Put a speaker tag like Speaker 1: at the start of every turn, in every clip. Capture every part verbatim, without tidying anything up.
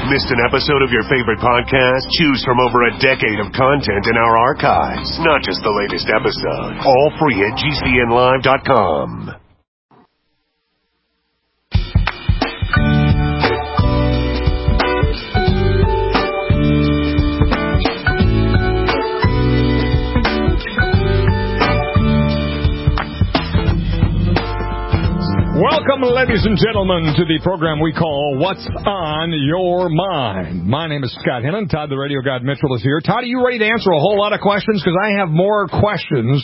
Speaker 1: Missed an episode of your favorite podcast? Choose from over a decade of content in our archives, not just the latest episode. All free at G C N live dot com.
Speaker 2: Welcome, ladies and gentlemen, to the program we call What's on Your Mind. My name is Scott Hennon. Todd, the radio god Mitchell, is here. Todd, are you ready to answer a whole lot of questions? Because I have more questions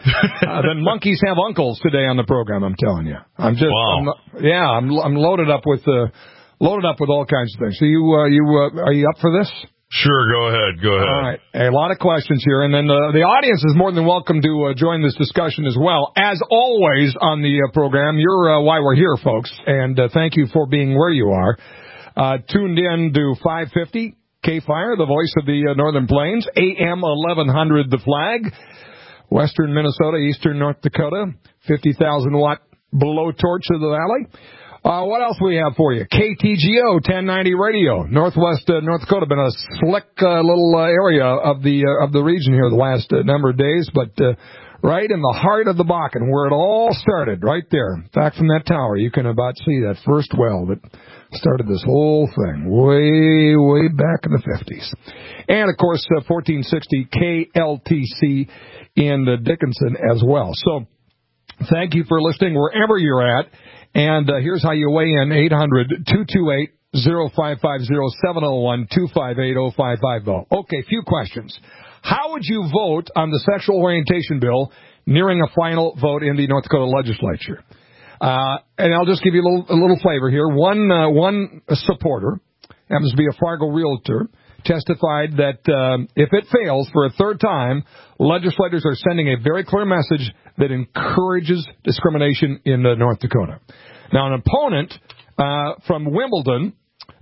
Speaker 2: uh, than monkeys have uncles today on the program, I'm telling you. I'm just,
Speaker 3: wow.
Speaker 2: I'm, yeah, I'm, I'm loaded up with uh, loaded up with all kinds of things. So you, uh, you, uh, are you up for this?
Speaker 3: Sure, go ahead, go ahead.
Speaker 2: All right, a lot of questions here, and then uh, the audience is more than welcome to uh, join this discussion as well. As always on the uh, program, you're uh, why we're here, folks, and uh, thank you for being where you are. Uh, tuned in to five fifty K-Fire, the voice of the uh, Northern Plains, A M eleven hundred The Flag, Western Minnesota, Eastern North Dakota, fifty thousand watt blowtorch of the valley. Uh, what else we have for you? K T G O ten ninety Radio, Northwest uh, North Dakota. Been a slick uh, little uh, area of the uh, of the region here the last uh, number of days, but uh, right in the heart of the Bakken, where it all started, right there. Back from that tower, you can about see that first well that started this whole thing way, way back in the fifties. And, of course, uh, fourteen sixty K L T C in uh, Dickinson as well. So thank you for listening wherever you're at. And uh, here's how you weigh in, eight hundred, two two eight, oh five five oh, seven oh one, two five eight, oh five five oh. Okay, few questions. How would you vote on the sexual orientation bill nearing a final vote in the North Dakota legislature? Uh, and I'll just give you a little, a little flavor here. One, uh, one supporter, happens to be a Fargo realtor, testified that um, if it fails for a third time, legislators are sending a very clear message that encourages discrimination in uh, North Dakota. Now, an opponent uh, from Wimbledon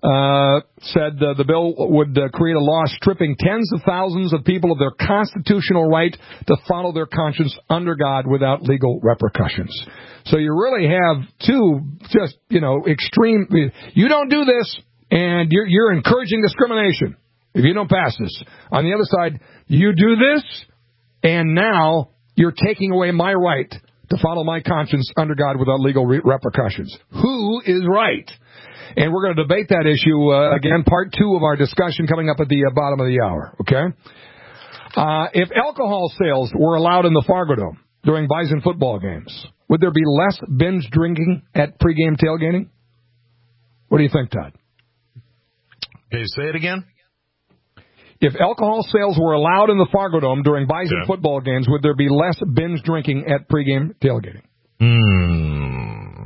Speaker 2: uh, said uh, the bill would uh, create a law stripping tens of thousands of people of their constitutional right to follow their conscience under God without legal repercussions. So you really have two just, you know, extreme. You don't do this, and you're, you're encouraging discrimination if you don't pass this. On the other side, you do this, and now you're taking away my right to follow my conscience under God without legal re- repercussions. Who is right? And we're going to debate that issue uh, again, part two of our discussion coming up at the uh, bottom of the hour, okay? Uh, if alcohol sales were allowed in the Fargo Dome during Bison football games, would there be less binge drinking at pregame tailgating? What do you think, Todd?
Speaker 3: Okay, say it again.
Speaker 2: If alcohol sales were allowed in the Fargo Dome during Bison yeah. football games, would there be less binge drinking at pregame tailgating?
Speaker 3: Hmm.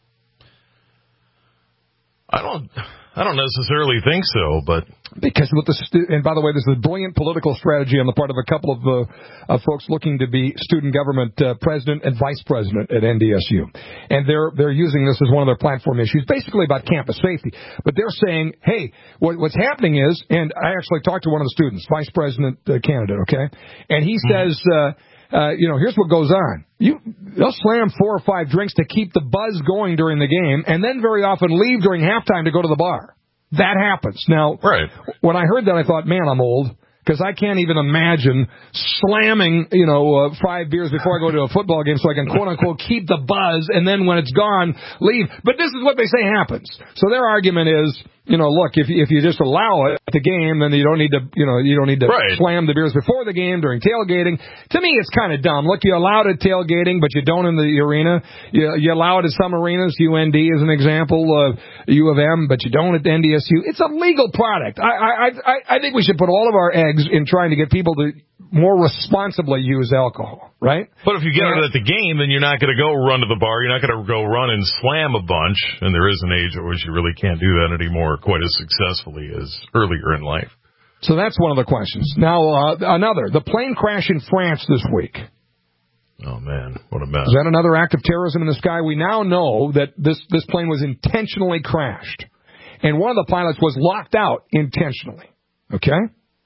Speaker 3: I don't. I don't necessarily think so, but
Speaker 2: because with the stu- and by the way, there's a brilliant political strategy on the part of a couple of uh, uh, folks looking to be student government uh, president and vice president at N D S U, and they're they're using this as one of their platform issues, basically about campus safety. But they're saying, hey, what, what's happening is, and I actually talked to one of the students, vice president uh, candidate, okay, and he says. Uh, Uh, you know, here's what goes on. You, they'll slam four or five drinks to keep the buzz going during the game, and then very often leave during halftime to go to the bar. That happens. Now,
Speaker 3: right.
Speaker 2: when I heard that, I thought, man, I'm old. Because I can't even imagine slamming, you know, uh, five beers before I go to a football game so I can, quote-unquote, keep the buzz, and then when it's gone, leave. But this is what they say happens. So their argument is, you know, look, if you, if you just allow it at the game, then you don't need to, you know, you don't need to
Speaker 3: right.
Speaker 2: slam the beers before the game during tailgating. To me, it's kind of dumb. Look, you allow it at tailgating, but you don't in the arena. You, you allow it at some arenas, U N D as an example, uh, U of M, but you don't at N D S U. It's a legal product. I, I, I, I think we should put all of our eggs in trying to get people to more responsibly use alcohol, right?
Speaker 3: But if you get yeah. it at the game, then you're not going to go run to the bar. You're not going to go run and slam a bunch. And there is an age at which you really can't do that anymore quite as successfully as earlier in life.
Speaker 2: So that's one of the questions. Now, uh, another. The plane crash in France this week.
Speaker 3: Oh, man. What a mess.
Speaker 2: Is that another act of terrorism in the sky? We now know that this, this plane was intentionally crashed. And one of the pilots was locked out intentionally. Okay?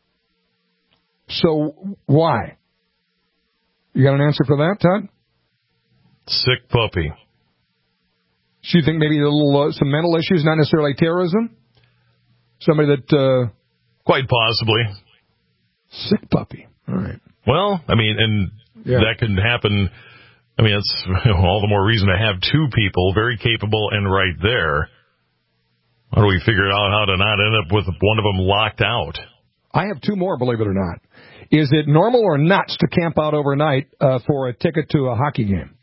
Speaker 2: So, why? You got an answer for that, Todd?
Speaker 3: Sick puppy.
Speaker 2: So you think maybe a little, uh, some mental issues, not necessarily terrorism? Somebody that... Uh,
Speaker 3: Quite possibly.
Speaker 2: Sick puppy. All right.
Speaker 3: Well, I mean, and yeah. that can happen. I mean, it's all the more reason to have two people very capable and right there. How do we figure out how to not end up with one of them locked out?
Speaker 2: I have two more, believe it or not. Is it normal or nuts to camp out overnight uh, for a ticket to a hockey game?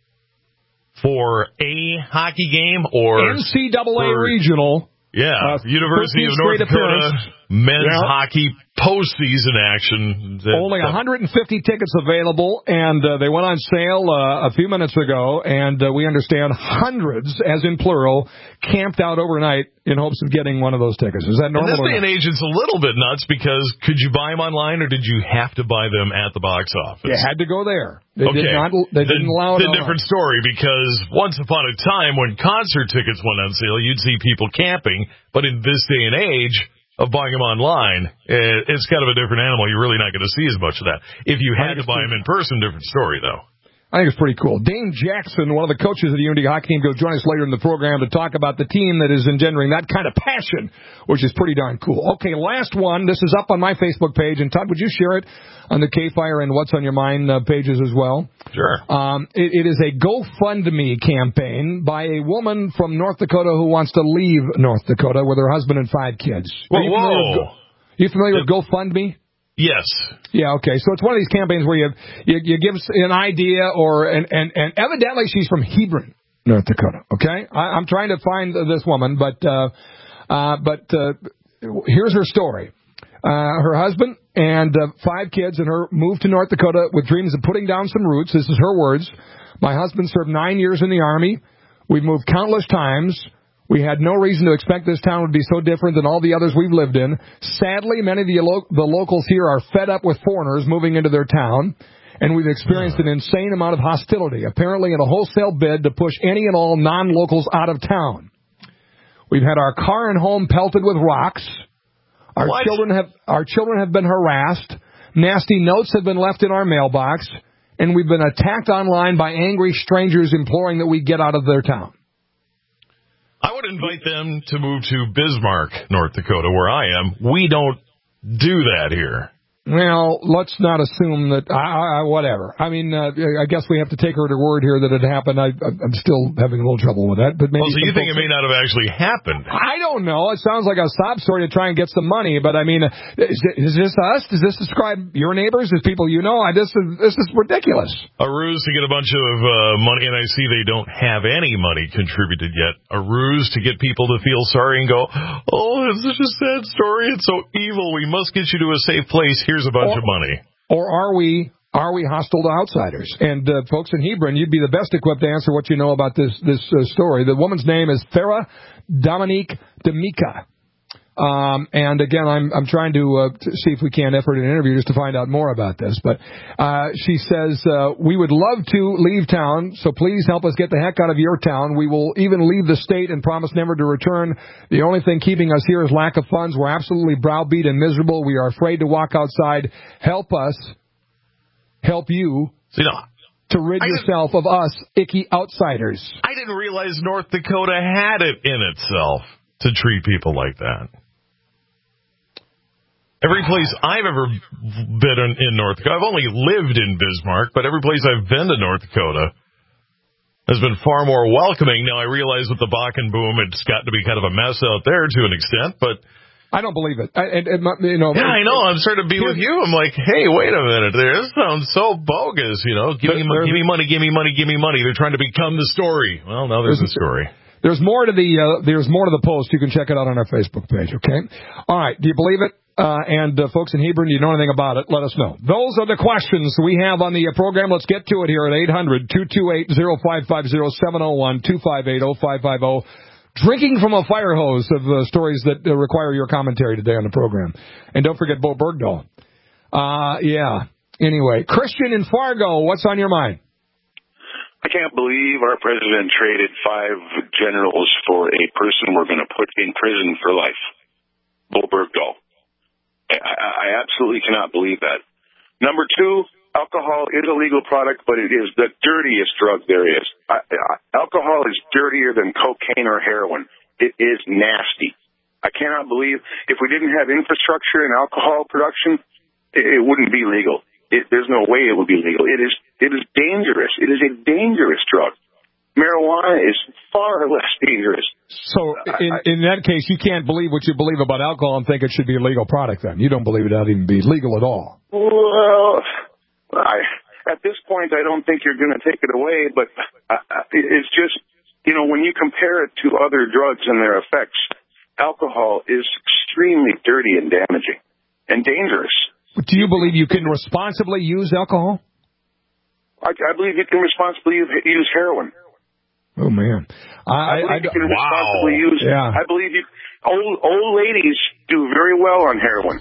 Speaker 3: For a hockey game or
Speaker 2: N C double A
Speaker 3: for,
Speaker 2: regional?
Speaker 3: Yeah, uh, University of North Dakota men's yeah. hockey postseason action.
Speaker 2: Only one hundred fifty tickets available, and uh, they went on sale uh, a few minutes ago, and uh, we understand hundreds, as in plural, camped out overnight in hopes of getting one of those tickets. Is that normal?
Speaker 3: In this day and age, it's a little bit nuts because could you buy them online or did you have to buy them at the box office?
Speaker 2: You had to go there. They
Speaker 3: okay.
Speaker 2: did not, they
Speaker 3: the,
Speaker 2: didn't allow it.
Speaker 3: It's a different story because once upon a time when concert tickets went on sale, you'd see people camping, but in this day and age of buying them online, it's kind of a different animal. You're really not going to see as much of that. If you had to buy them in person, different story, though.
Speaker 2: I think it's pretty cool. Dane Jackson, one of the coaches of the Unity hockey team, will join us later in the program to talk about the team that is engendering that kind of passion, which is pretty darn cool. Okay, last one. This is up on my Facebook page. And, Todd, would you share it on the K-Fire and What's on Your Mind uh, pages as well?
Speaker 3: Sure.
Speaker 2: Um, it, it is a GoFundMe campaign by a woman from North Dakota who wants to leave North Dakota with her husband and five kids.
Speaker 3: Whoa,
Speaker 2: Are you
Speaker 3: whoa.
Speaker 2: familiar with, Go- you familiar with GoFundMe?
Speaker 3: Yes.
Speaker 2: Yeah, okay. So it's one of these campaigns where you you, you give an idea or, and, and, and evidently she's from Hebron, North Dakota, okay? I, I'm trying to find this woman, but, uh, uh, but, uh, here's her story. Uh, her husband and uh, five kids and her moved to North Dakota with dreams of putting down some roots. This is her words. My husband served nine years in the Army. We've moved countless times. We had no reason to expect this town would be so different than all the others we've lived in. Sadly, many of the, lo- the locals here are fed up with foreigners moving into their town, and we've experienced an insane amount of hostility, apparently in a wholesale bid to push any and all non-locals out of town. We've had our car and home pelted with rocks. Our
Speaker 3: what?
Speaker 2: children have our children have been harassed. Nasty notes have been left in our mailbox, and we've been attacked online by angry strangers imploring that we get out of their town.
Speaker 3: I would invite them to move to Bismarck, North Dakota, where I am. We don't do that here.
Speaker 2: Well, let's not assume that, I, I, whatever. I mean, uh, I guess we have to take her to word here that it happened. I, I'm still having a little trouble with that. But maybe
Speaker 3: well, so you think it may not have actually happened?
Speaker 2: I don't know. It sounds like a sob story to try and get some money. But, I mean, is, is this us? Does this describe your neighbors as people you know? I, this, is, this is ridiculous.
Speaker 3: A ruse to get a bunch of uh, money, and I see they don't have any money contributed yet. A ruse to get people to feel sorry and go, oh, it's such a sad story. It's so evil. We must get you to a safe place. Here's a bunch
Speaker 2: or,
Speaker 3: of money.
Speaker 2: Or are we are we hostile to outsiders? And uh, folks in Hebron, you'd be the best equipped to answer what you know about this this uh, story. The woman's name is Farah Dominique D'Amica. Um, and again, I'm I'm trying to, uh, to see if we can effort an interview just to find out more about this. But uh, she says, uh, we would love to leave town, so please help us get the heck out of your town. We will even leave the state and promise never to return. The only thing keeping us here is lack of funds. We're absolutely browbeat and miserable. We are afraid to walk outside. Help us. Help you.
Speaker 3: So, you know,
Speaker 2: to rid I yourself of us icky outsiders.
Speaker 3: I didn't realize North Dakota had it in itself to treat people like that. Every place I've ever been in, in North Dakota, I've only lived in Bismarck, but every place I've been to North Dakota has been far more welcoming. Now, I realize with the Bakken boom, it's got to be kind of a mess out there to an extent, but
Speaker 2: I don't believe it. I, it, it you know,
Speaker 3: yeah, I know. I'm starting to be with you. I'm like, hey, wait a minute. This sounds so bogus. You know, give me, give me money, give me money, give me money. They're trying to become the story. Well, now there's, there's the story.
Speaker 2: There's more to the uh, there's more to the post. You can check it out on our Facebook page. Okay. All right. Do you believe it? Uh, and uh, folks in Hebron, do you know anything about it? Let us know. Those are the questions we have on the uh, program. Let's get to it here at eight hundred, two two eight, oh five five oh, seven oh one, two five eight, oh five five oh. Drinking from a fire hose of uh, stories that uh, require your commentary today on the program. And don't forget Bo Bergdahl. Uh, yeah. Anyway, Christian in Fargo, what's on your mind?
Speaker 4: I can't believe our president traded five generals for a person we're going to put in prison for life. Bo Bergdahl. I, I absolutely cannot believe that. Number two, alcohol is a legal product, but it is the dirtiest drug there is. I, I, alcohol is dirtier than cocaine or heroin. It is nasty. I cannot believe if we didn't have infrastructure and alcohol production, it, it wouldn't be legal. It, there's no way it would be legal. It is it is dangerous. It is a dangerous drug. Marijuana is far less dangerous.
Speaker 2: So in, in that case, you can't believe what you believe about alcohol and think it should be a legal product then. You don't believe it ought to even be legal at all.
Speaker 4: Well, I, at this point, I don't think you're going to take it away, but it's just, you know, when you compare it to other drugs and their effects, alcohol is extremely dirty and damaging and dangerous.
Speaker 2: Do you believe you can responsibly use alcohol?
Speaker 4: I, I believe you can responsibly use heroin.
Speaker 2: Oh, man. I,
Speaker 4: I believe
Speaker 2: I,
Speaker 4: you can
Speaker 3: wow.
Speaker 4: responsibly use,
Speaker 2: yeah.
Speaker 4: I believe you, old, old ladies do very well on heroin.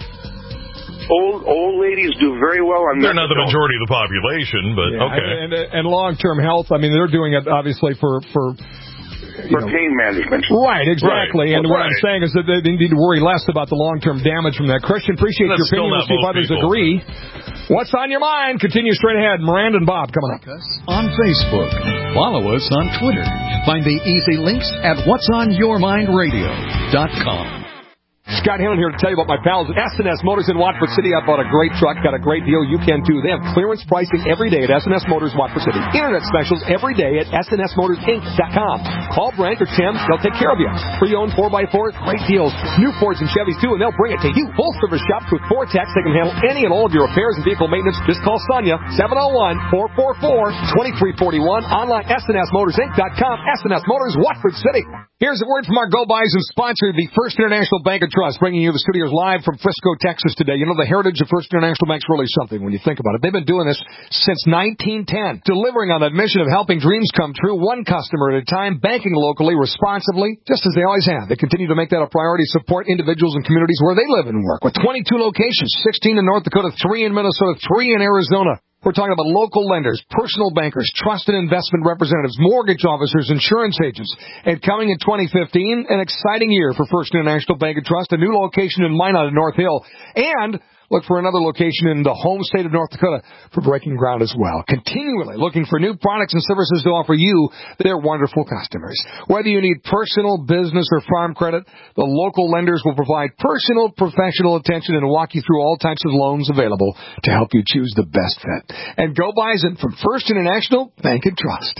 Speaker 4: Old old ladies do very well on
Speaker 3: They're
Speaker 4: methadone.
Speaker 3: not the majority of the population, but
Speaker 2: yeah,
Speaker 3: okay.
Speaker 2: And, and, and long-term health, I mean, they're doing it, obviously, for... for
Speaker 4: For know, pain management.
Speaker 2: Right, exactly.
Speaker 3: Right.
Speaker 2: And
Speaker 3: Well,
Speaker 2: what
Speaker 3: right.
Speaker 2: I'm saying is that they need to worry less about the long-term damage from that. Christian, appreciate
Speaker 3: That's
Speaker 2: your opinion. We'll see if others
Speaker 3: people.
Speaker 2: agree. What's on your mind? Continue straight ahead. Miranda and Bob coming up.
Speaker 5: On Facebook. Follow us on Twitter. Find the easy links at whats on your mind radio dot com.
Speaker 2: Scott Hannon here to tell you about my pals at S and S Motors in Watford City. I bought a great truck, got a great deal. You can too. They have clearance pricing every day at S and S Motors Watford City. Internet specials every day at S and S Motors Inc dot com. Call Brent or Tim. They'll take care of you. Pre-owned four by fours, great deals. New Fords and Chevys too, and they'll bring it to you. Full service shops with four techs. They can handle any and all of your repairs and vehicle maintenance. Just call Sonia, seven oh one, four four four, two three four one. Online, S and S Motors Inc dot com. S and S Motors Watford City. Here's a word from our Go Bison sponsor, the First International Bank and Trust, bringing you the studios live from Frisco, Texas today. You know, the heritage of First International Bank's really something when you think about it. They've been doing this since nineteen ten, delivering on that mission of helping dreams come true, one customer at a time, banking locally, responsibly, just as they always have. They continue to make that a priority, support individuals and communities where they live and work. With twenty-two locations, sixteen in North Dakota, three in Minnesota, three in Arizona. We're talking about local lenders, personal bankers, trusted investment representatives, mortgage officers, insurance agents. And coming in twenty fifteen, an exciting year for First International Bank and Trust, a new location in Minot in North Hill. And look for another location in the home state of North Dakota for breaking ground as well. Continually looking for new products and services to offer you, their wonderful customers. Whether you need personal, business, or farm credit, the local lenders will provide personal, professional attention and walk you through all types of loans available to help you choose the best fit. And Go Bison from First International Bank and Trust.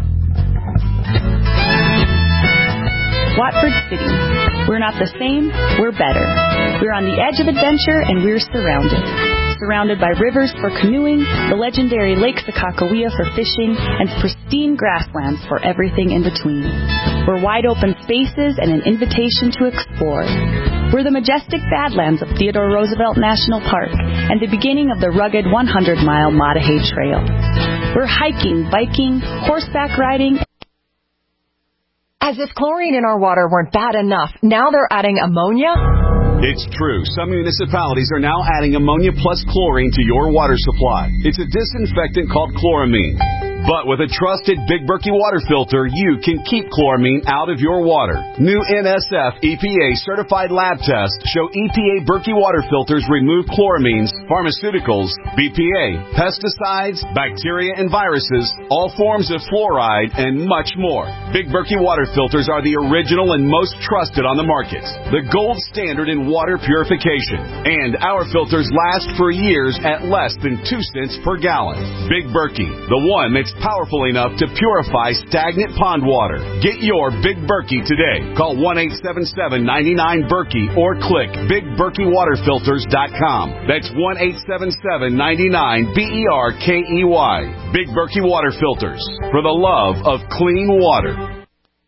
Speaker 6: Watford City. We're not the same, we're better. We're on the edge of adventure and we're surrounded. Surrounded by rivers for canoeing, the legendary Lake Sakakawea for fishing, and pristine grasslands for everything in between. We're wide open spaces and an invitation to explore. We're the majestic Badlands of Theodore Roosevelt National Park and the beginning of the rugged one hundred mile Mattahay Trail. We're hiking, biking, horseback riding.
Speaker 7: As if chlorine in our water weren't bad enough, now they're adding ammonia?
Speaker 8: It's true. Some municipalities are now adding ammonia plus chlorine to your water supply. It's a disinfectant called chloramine. But with a trusted Big Berkey water filter, you can keep chloramine out of your water. New N S F E P A certified lab tests show E P A Berkey water filters remove chloramines, pharmaceuticals, B P A, pesticides, bacteria and viruses, all forms of fluoride, and much more. Big Berkey water filters are the original and most trusted on the market. The gold standard in water purification. And our filters last for years at less than two cents per gallon. Big Berkey, the one that's powerful enough to purify stagnant pond water. Get your Big Berkey today. Call one eight seven seven, nine nine, Berkey or click big berkey water filters dot com. That's one eight seven seven, nine nine, B E R K E Y. Big Berkey Water Filters. For the love of clean water.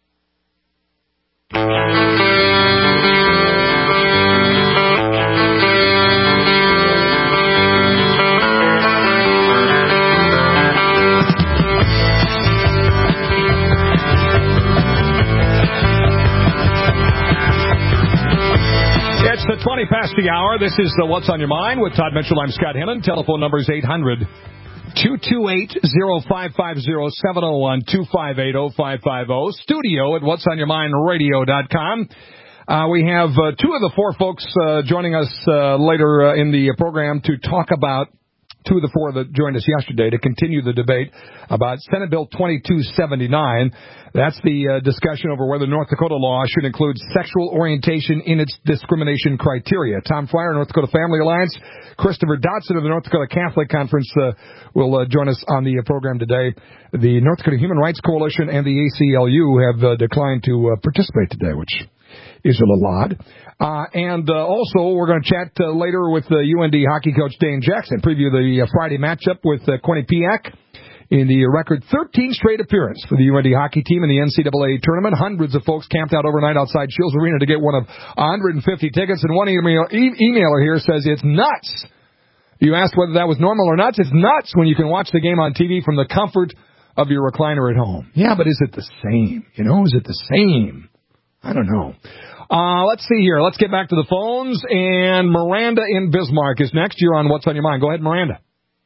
Speaker 2: It's the twenty past the hour. This is the What's on Your Mind with Todd Mitchell. I'm Scott Hannon. Telephone number is eight hundred, two two eight, oh five five oh, seven oh one, two five eight, oh five five oh. Studio at whats on your mind radio dot com. Uh, we have uh, two of the four folks uh, joining us uh, later uh, in the program to talk about two of the four that joined us yesterday to continue the debate about Senate Bill twenty-two seventy-nine. That's the uh, discussion over whether North Dakota law should include sexual orientation in its discrimination criteria. Tom Fryer, North Dakota Family Alliance, Christopher Dotson of the North Dakota Catholic Conference uh, will uh, join us on the uh, program today. The North Dakota Human Rights Coalition and the A C L U have uh, declined to uh, participate today, which is a little odd. Uh, and uh, also, we're going to chat uh, later with uh, U N D hockey coach Dane Jackson, preview the uh, Friday matchup with uh, Quinnipiac in the record thirteen straight appearance for the U N D hockey team in the N C double A tournament. Hundreds of folks camped out overnight outside Shields Arena to get one of one hundred fifty tickets, and one email, e- emailer here says it's nuts. You asked whether that was normal or nuts. It's nuts when you can watch the game on T V from the comfort of your recliner at home. Yeah, but is it the same? You know, is it the same? I don't know. Uh, let's see here. Let's get back to the phones. And Miranda in Bismarck is next. You're on What's on Your Mind. Go ahead, Miranda.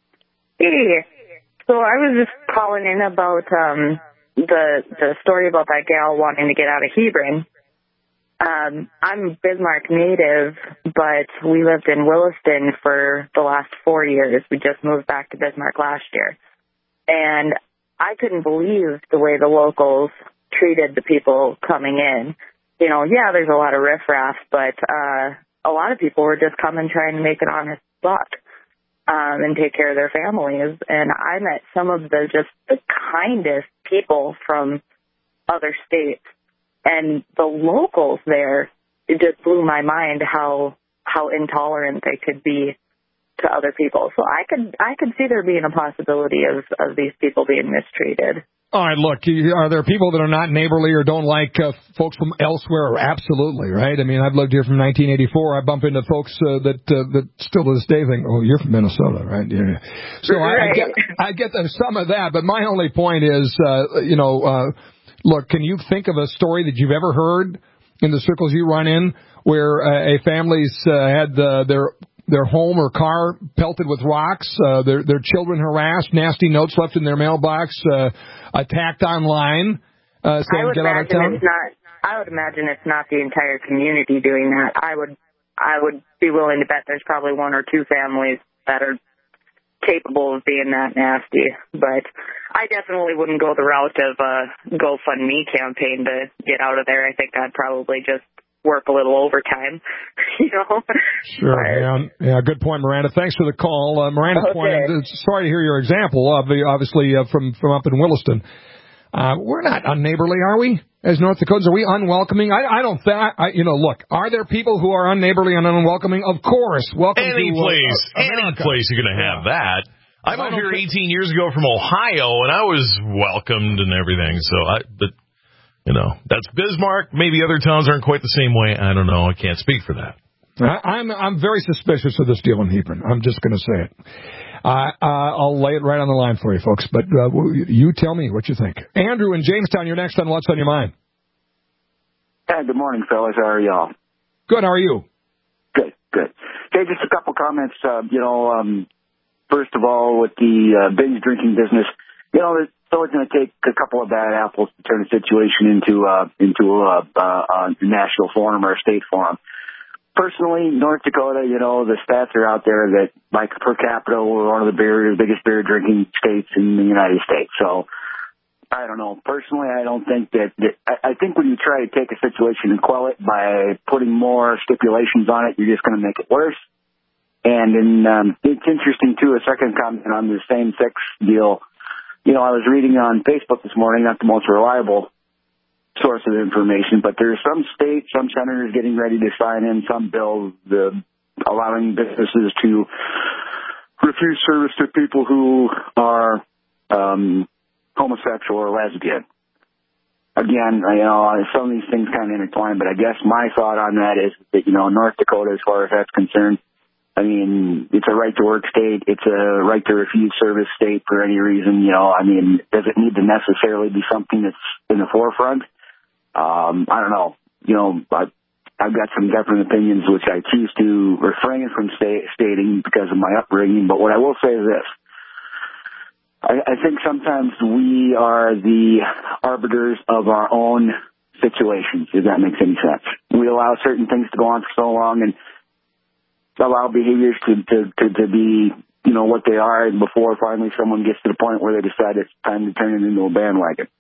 Speaker 9: Hey. So I was just calling in about um, the the story about that gal wanting to get out of Hebron. Um, I'm a Bismarck native, but we lived in Williston for the last four years. We just moved back to Bismarck last year. And I couldn't believe the way the locals treated the people coming in. You know, yeah, there's a lot of riffraff, but uh, a lot of people were just coming trying to make an honest buck um, and take care of their families. And I met some of the just the kindest people from other states. And the locals there, it just blew my mind how how intolerant they could be to other people. So I could I could see there being a possibility of, of these people being mistreated.
Speaker 2: All right, look, are there people that are not neighborly or don't like uh, folks from elsewhere? Absolutely, right? I mean, I've lived here from nineteen eighty-four. I bump into folks uh, that uh, that still to this day think, oh, you're from Minnesota, right? Yeah. So right. I, I get I get there's some of that, but my only point is, uh, you know, uh, look, can you think of a story that you've ever heard in the circles you run in where uh, a family's uh, had uh, their their home or car pelted with rocks, uh, their their children harassed, nasty notes left in their mailbox, uh, attacked online, uh, saying get out of town?
Speaker 9: It's not, I would imagine it's not the entire community doing that. I would I would be willing to bet there's probably one or two families that are capable of being that nasty. But I definitely wouldn't go the route of a GoFundMe campaign to get out of there. I think I'd probably just work a little overtime, you know.
Speaker 2: Sure, yeah, yeah. Good point, Miranda. Thanks for the call, uh, Miranda.
Speaker 9: Okay.
Speaker 2: Pointed, sorry to hear your example, uh, obviously uh, from from up in Williston. Uh, we're not unneighborly, are we? As North Dakotans, are we unwelcoming? I, I don't think. I, you know, look, are there people who are unneighborly and unwelcoming? Of course. Welcome
Speaker 3: any
Speaker 2: to
Speaker 3: place,
Speaker 2: uh,
Speaker 3: any place you're going to have yeah. that. I moved here eighteen years ago from Ohio, and I was welcomed and everything. So I, but. You know, that's Bismarck. Maybe other towns aren't quite the same way. I don't know. I can't speak for that.
Speaker 2: I'm I'm very suspicious of this deal in Hebron. I'm just going to say it. Uh, uh, I'll lay it right on the line for you, folks. But uh, you tell me what you think. Andrew in Jamestown, you're next on What's on Your Mind.
Speaker 10: Hey, good morning, fellas. How are y'all?
Speaker 2: Good. How are you?
Speaker 10: Good, good. Okay, just a couple comments. Uh, you know, um, first of all, with the uh, binge drinking business, you know, it's always going to take a couple of bad apples to turn a situation into uh, into a, a, a national forum or a state forum. Personally, North Dakota, you know, the stats are out there that, like, per capita, we're one of the beer, biggest beer drinking states in the United States. So, I don't know. Personally, I don't think that, that I, I think when you try to take a situation and quell it by putting more stipulations on it, you're just going to make it worse. And then um, it's interesting, too, a second comment on the same-sex deal. You know, I was reading on Facebook this morning, not the most reliable source of information, but there's some states, some senators getting ready to sign in some bills uh, allowing businesses to refuse service to people who are um, homosexual or lesbian. Again, you know, some of these things kind of intertwine, but I guess my thought on that is that, you know, North Dakota, as far as that's concerned, I mean, it's a right-to-work state. It's a right-to-refuse service state for any reason. You know, I mean, does it need to necessarily be something that's in the forefront? Um, I don't know. You know, I, I've got some different opinions, which I choose to refrain from sta- stating because of my upbringing. But what I will say is this. I, I think sometimes we are the arbiters of our own situations, if that makes any sense. We allow certain things to go on for so long and allow behaviors to, to, to, to be you know, what they are before finally someone gets to the point where they decide it's time to turn it into a bandwagon.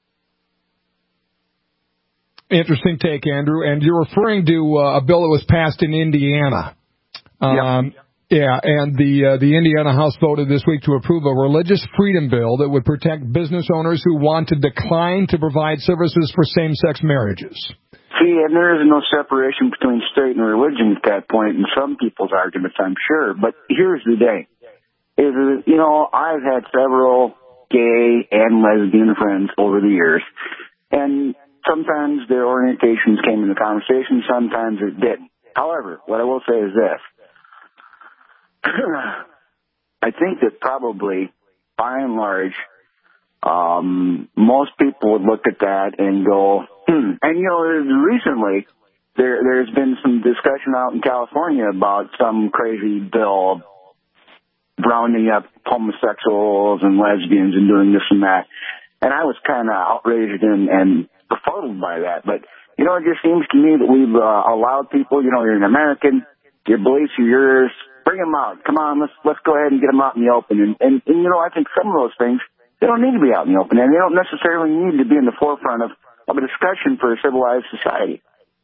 Speaker 2: Interesting take, Andrew. And you're referring to uh, a bill that was passed in Indiana. Um, yep. Yeah, and the uh, the Indiana House voted this week to approve a religious freedom bill that would protect business owners who want to decline to provide services for same-sex marriages.
Speaker 10: See, and there is no separation between state and religion at that point in some people's arguments, I'm sure. But here's the day. Is, you know, I've had several gay and lesbian friends over the years, and sometimes their orientations came into conversation, sometimes it didn't. However, what I will say is this. I think that probably, by and large, um, most people would look at that and go, hmm. And, you know, recently there, there's been some discussion out in California about some crazy bill rounding up homosexuals and lesbians and doing this and that. And I was kind of outraged and, and befuddled by that. But, you know, it just seems to me that we've uh, allowed people, you know, you're an American, your beliefs are yours. Bring them out. Come on, let's let's go ahead and get them out in the open. And, and, and, you know, I think some of those things, they don't need to be out in the open, and they don't necessarily need to be in the forefront of, of a discussion for a civilized society.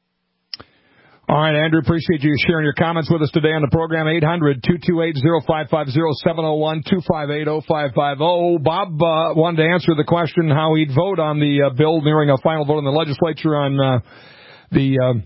Speaker 2: All right, Andrew, appreciate you sharing your comments with us today on the program. eight hundred, two two eight, oh five five oh, seven oh one, two five eight, oh five five oh. Bob uh, wanted to answer the question how he'd vote on the uh, bill nearing a final vote in the legislature on uh, the... Uh,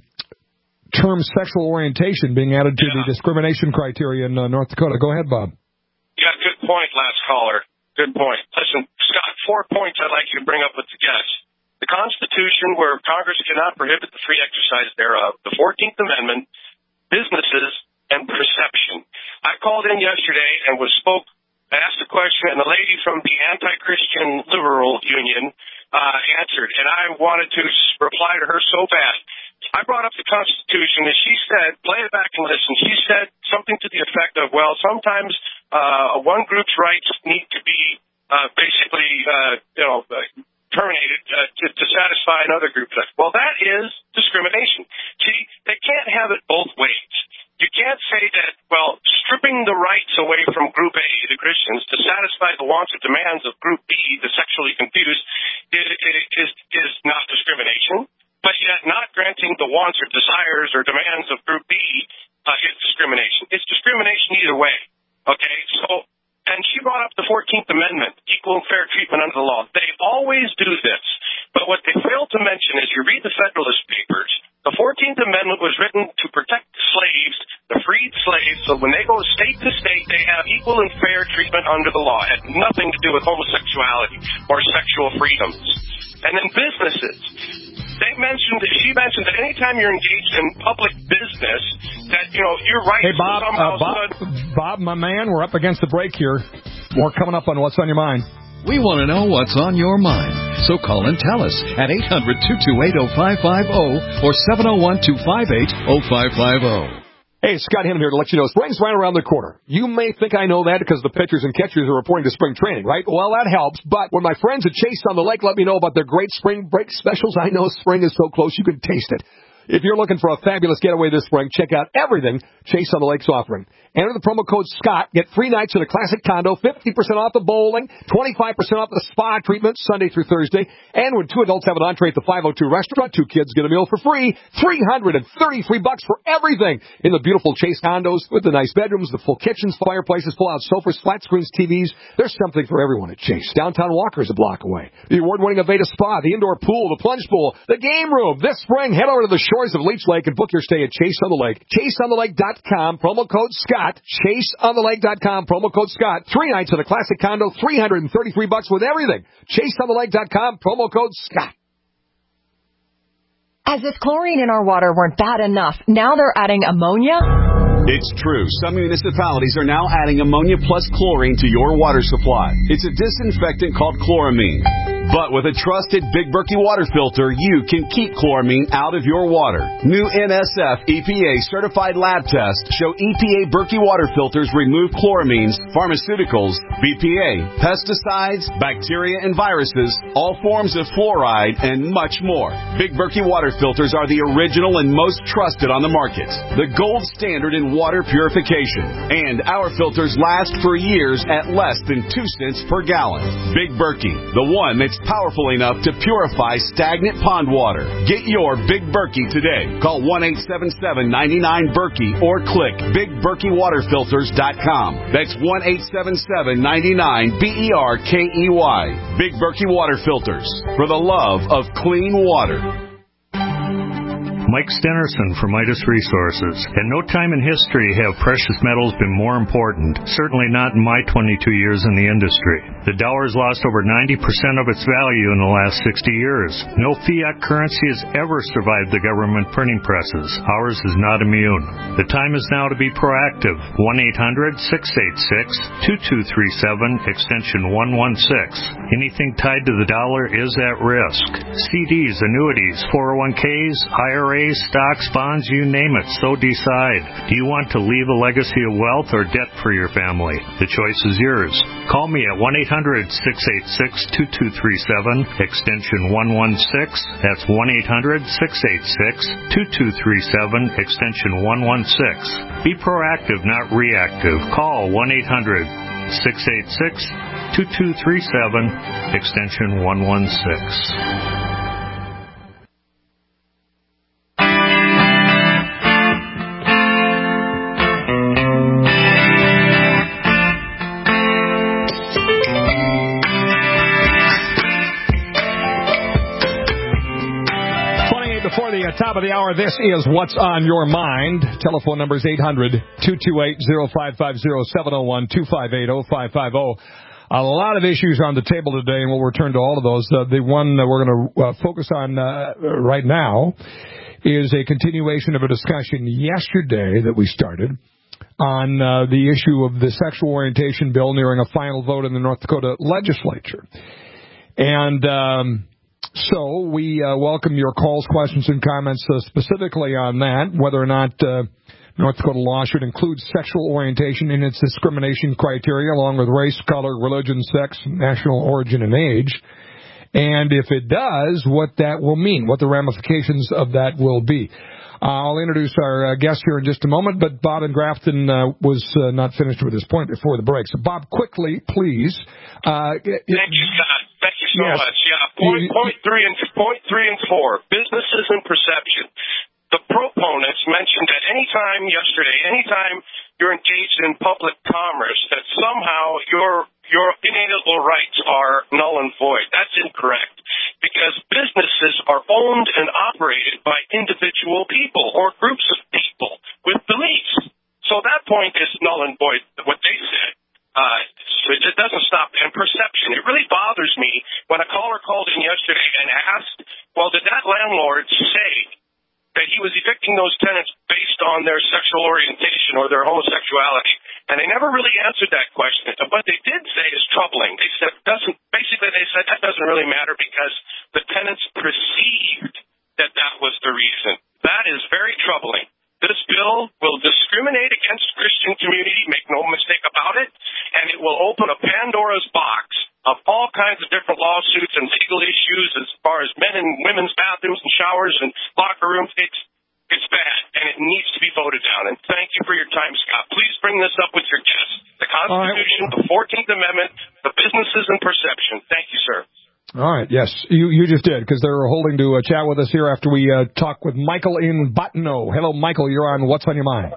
Speaker 2: term sexual orientation being added to yeah. the discrimination criteria in uh, North Dakota. Go ahead, Bob.
Speaker 11: Yeah, good point, last caller. Good point. Listen, Scott, four points I'd like you to bring up with the guests. The Constitution, where Congress cannot prohibit the free exercise thereof. The fourteenth Amendment, businesses, and perception. I called in yesterday and was spoke, I asked a question, and the lady from the Anti-Christian Liberal Union uh, answered, and I wanted to reply to her so bad. I brought up the Constitution, and she said, play it back and listen, she said something to the effect of, well, sometimes uh, one group's rights need to be uh, basically, uh, you know, uh, terminated uh, to, to satisfy another group's rights. Well, that is discrimination. See, they can't have it both ways. You can't say that, well, stripping the rights away from Group A, the Christians, to satisfy the wants or demands of Group B, the sexually confused, is, is, is not discrimination. But yet not granting the wants or desires or demands of Group B uh, is discrimination. It's discrimination either way, okay? So, and she brought up the fourteenth Amendment, equal and fair treatment under the law. They always do this. But what they fail to mention is you read the Federalist Papers, the fourteenth Amendment was written to protect the slaves, the freed slaves, so when they go state to state, they have equal and fair treatment under the law. It had nothing to do with homosexuality or sexual freedoms. And then businesses. They mentioned, she mentioned that anytime you're engaged in public business, that, you know, you're right.
Speaker 2: Hey, Bob, uh, Bob, Bob, my man, we're up against the break here. More coming up on What's on Your Mind.
Speaker 5: We want to know what's on your mind. So call and tell us at eight hundred, two two eight, oh five five oh or seven oh one, two five eight, oh five five oh.
Speaker 12: Hey, Scott Hannon here to let you know spring's right around the corner. You may think I know that because the pitchers and catchers are reporting to spring training, right? Well, that helps. But when my friends at Chase on the Lake let me know about their great spring break specials, I know spring is so close you can taste it. If you're looking for a fabulous getaway this spring, check out everything Chase on the Lake's offering. Enter the promo code SCOTT, get free nights in a classic condo, fifty percent off the bowling, twenty-five percent off the spa treatment Sunday through Thursday, and when two adults have an entree at the five oh two restaurant, two kids get a meal for free, three hundred thirty-three bucks for everything in the beautiful Chase condos with the nice bedrooms, the full kitchens, fireplaces, pull-out sofas, flat screens, T Vs. There's something for everyone at Chase. Downtown Walker is a block away. The award-winning Aveda Spa, the indoor pool, the plunge pool, the game room. This spring, head over to the shores of Leech Lake and book your stay at Chase on the Lake. Chase on the Lake dot com, promo code Scott. Chase on the Lake dot com, promo code Scott. Three nights at a classic condo, three hundred thirty-three bucks with everything. Chase on the Lake dot com, promo code Scott.
Speaker 7: As if chlorine in our water weren't bad enough, now they're adding ammonia?
Speaker 8: It's true. Some municipalities are now adding ammonia plus chlorine to your water supply. It's a disinfectant called chloramine. But with a trusted Big Berkey water filter, you can keep chloramine out of your water. New N S F E P A certified lab tests show E P A Berkey water filters remove chloramines, pharmaceuticals, B P A, pesticides, bacteria and viruses, all forms of fluoride, and much more. Big Berkey water filters are the original and most trusted on the market. The gold standard in water purification. And our filters last for years at less than two cents per gallon. Big Berkey, the one that's powerful enough to purify stagnant pond water. Get your Big Berkey today. Call one eight seven seven, nine nine, Berkey or click big berkey water filters dot com. That's one eight seven seven, nine nine, B E R K E Y. Big Berkey Water Filters, for the love of clean water.
Speaker 13: Mike Stenerson from Midas Resources. At no time in history have precious metals been more important, certainly not in my twenty-two years in the industry. The dollar has lost over ninety percent of its value in the last sixty years. No fiat currency has ever survived the government printing presses. Ours is not immune. The time is now to be proactive. one eight hundred, six eight six, two two three seven, extension one one six. Anything tied to the dollar is at risk. C Ds, annuities, four oh one Ks, I R As, stocks, bonds, you name it, so decide. Do you want to leave a legacy of wealth or debt for your family? The choice is yours. Call me at one eight hundred, six eight six, two two three seven, extension one one six. That's one eight hundred, six eight six, two two three seven, extension one one six. Be proactive, not reactive. Call one eight hundred, six eight six, two two three seven, extension one one six.
Speaker 2: Top of the hour, this is What's on Your Mind. Telephone number is eight hundred, two two eight, oh five five oh, seven oh one, two five eight, oh five five oh. A lot of issues on the table today, and we'll return to all of those. Uh, the one that we're going to uh, focus on uh, right now is a continuation of a discussion yesterday that we started on uh, the issue of the sexual orientation bill nearing a final vote in the North Dakota legislature. And um So we uh, welcome your calls, questions, and comments uh, specifically on that, whether or not uh, North Dakota law should include sexual orientation in its discrimination criteria, along with race, color, religion, sex, national origin, and age. And if it does, what that will mean, what the ramifications of that will be. Uh, I'll introduce our uh, guest here in just a moment, but Bob in Grafton uh, was uh, not finished with his point before the break. So, Bob, quickly, please. Uh,
Speaker 11: Thank you, Scott. Thank you so
Speaker 2: yes.
Speaker 11: much. Yeah, point, point three and point three and four, businesses and perception. The proponents mentioned at any time yesterday, any time you're engaged in public commerce, that somehow your your inalienable rights are null and void. That's incorrect, because businesses are owned and operated by individual people or groups of people with beliefs. So that point is null and void, what they said. Uh, it doesn't stop. And perception, it really bothers me when a caller called in yesterday and asked, well, did that landlord say that he was evicting those tenants based on their sexual orientation or their homosexuality? And they never really answered that question. What they did say is troubling. They said, doesn't, basically they said that doesn't really matter because the tenants perceived that that was the reason. That is very troubling. This bill will discriminate against the Christian community, make no mistake about it, and it will open a Pandora's box of all kinds of different lawsuits and legal issues as far as men and women's bathrooms and showers and locker rooms. It's it's bad, and it needs to be voted down. And thank you for your time, Scott. Please bring this up with your guests. The Constitution, right. The fourteenth Amendment, the businesses and perception. Thank you, sir.
Speaker 2: All right, yes, you you just did, because they're holding to uh, chat with us here after we uh, talk with Michael in Bottineau. Hello, Michael, you're on What's on Your Mind?